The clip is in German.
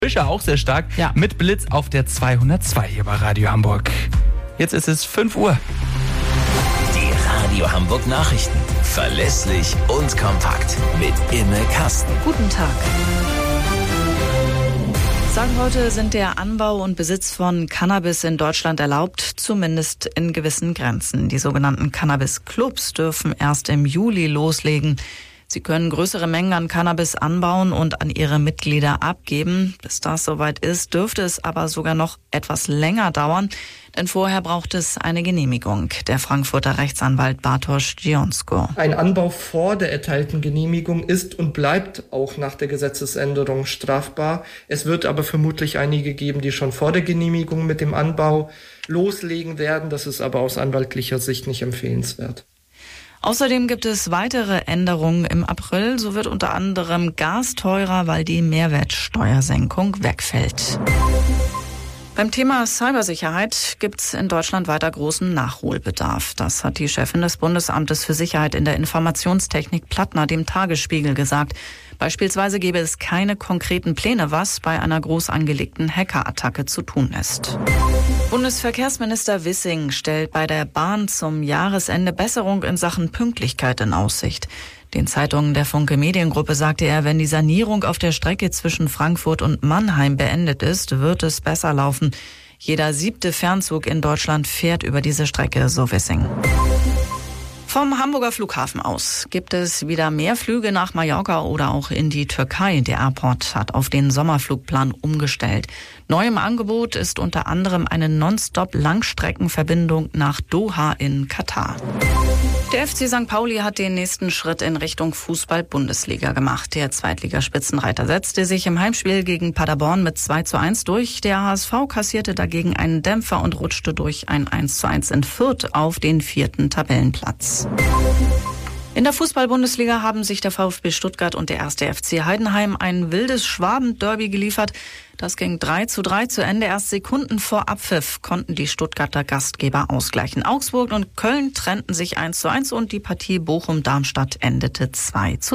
Fischer auch sehr stark, mit Blitz auf der 202 hier bei Radio Hamburg. Jetzt ist es 5 Uhr. Die Radio Hamburg Nachrichten. Verlässlich und kompakt. Mit Imme Kasten. Guten Tag. Sagen heute sind der Anbau und Besitz von Cannabis in Deutschland erlaubt, zumindest in gewissen Grenzen. Die sogenannten Cannabis-Clubs dürfen erst im Juli loslegen. Sie können größere Mengen an Cannabis anbauen und an ihre Mitglieder abgeben. Bis das soweit ist, dürfte es aber sogar noch etwas länger dauern, denn vorher braucht es eine Genehmigung. Der Frankfurter Rechtsanwalt Bartosz Dzionsko. Ein Anbau vor der erteilten Genehmigung ist und bleibt auch nach der Gesetzesänderung strafbar. Es wird aber vermutlich einige geben, die schon vor der Genehmigung mit dem Anbau loslegen werden. Das ist aber aus anwaltlicher Sicht nicht empfehlenswert. Außerdem gibt es weitere Änderungen im April. So wird unter anderem Gas teurer, weil die Mehrwertsteuersenkung wegfällt. Beim Thema Cybersicherheit gibt es in Deutschland weiter großen Nachholbedarf. Das hat die Chefin des Bundesamtes für Sicherheit in der Informationstechnik Plattner dem Tagesspiegel gesagt. Beispielsweise gäbe es keine konkreten Pläne, was bei einer groß angelegten Hackerattacke zu tun ist. Bundesverkehrsminister Wissing stellt bei der Bahn zum Jahresende Besserung in Sachen Pünktlichkeit in Aussicht. Den Zeitungen der Funke Mediengruppe sagte er, wenn die Sanierung auf der Strecke zwischen Frankfurt und Mannheim beendet ist, wird es besser laufen. Jeder 7. Fernzug in Deutschland fährt über diese Strecke, so Wissing. Vom Hamburger Flughafen aus gibt es wieder mehr Flüge nach Mallorca oder auch in die Türkei. Der Airport hat auf den Sommerflugplan umgestellt. Neu im Angebot ist unter anderem eine Nonstop-Langstreckenverbindung nach Doha in Katar. Der FC St. Pauli hat den nächsten Schritt in Richtung Fußball-Bundesliga gemacht. Der Zweitligaspitzenreiter setzte sich im Heimspiel gegen Paderborn mit 2:1 durch. Der HSV kassierte dagegen einen Dämpfer und rutschte durch ein 1:1 in Fürth auf den 4. Tabellenplatz. In der Fußball-Bundesliga haben sich der VfB Stuttgart und der 1. FC Heidenheim ein wildes Schwaben-Derby geliefert. Das ging 3:3 zu Ende. Erst Sekunden vor Abpfiff konnten die Stuttgarter Gastgeber ausgleichen. Augsburg und Köln trennten sich 1:1 und die Partie Bochum-Darmstadt endete 2:2.